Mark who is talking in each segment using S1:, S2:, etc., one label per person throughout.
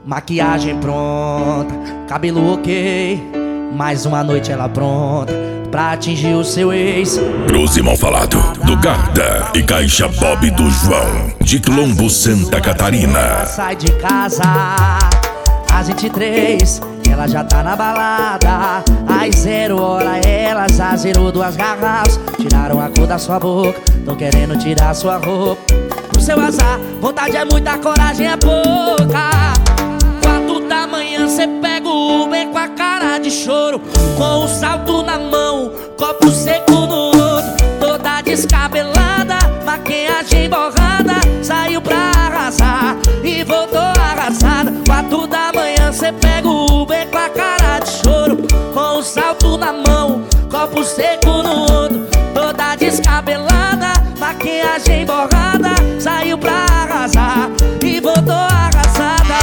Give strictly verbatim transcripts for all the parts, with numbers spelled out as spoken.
S1: Maquiagem pronta, cabelo ok, mais uma noite ela pronta pra atingir o seu ex.
S2: Cruze mal falado do Garda e Caixa Bob do João, de Colombo, Santa Catarina.
S1: Sai de casa às vinte e três, ela já tá na balada. Às zero hora ela já zerou duas garrafas. Tiraram a cor da sua boca, tão querendo tirar sua roupa. Pro seu azar, vontade é muita, coragem é pouca. Quatro da manhã cê pega o Uber com a cara de choro, com o salto na mão, copo seco no outro. Toda descabelada, maquiagem borrada, saiu pra arrasar e voltou arrasada. Quatro da manhã cê pega o Uber com a cara de choro, com o salto na mão, copo seco no outro. Toda descabelada, maquiagem borrada, saiu pra arrasar e voltou arrasada.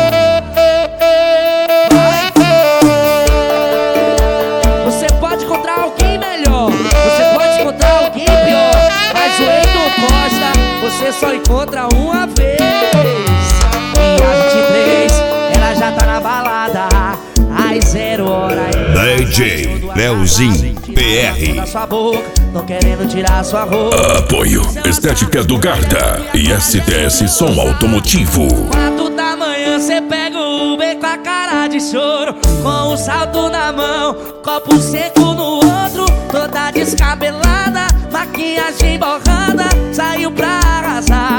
S1: Você pode encontrar alguém melhor, você pode encontrar alguém pior, mas o Heitor Costa você só encontra uma vez. E às vinte e três ela já tá na balada. Às zero hora
S2: D J Leozinho P R.
S1: Tô querendo tirar sua roupa.
S2: Apoio Estética do Garda e S T S Som Automotivo.
S1: Quatro da manhã cê pega o Uber com a cara de choro, com um salto na mão, copo seco no outro. Toda descabelada, maquiagem borrada, saiu pra arrasar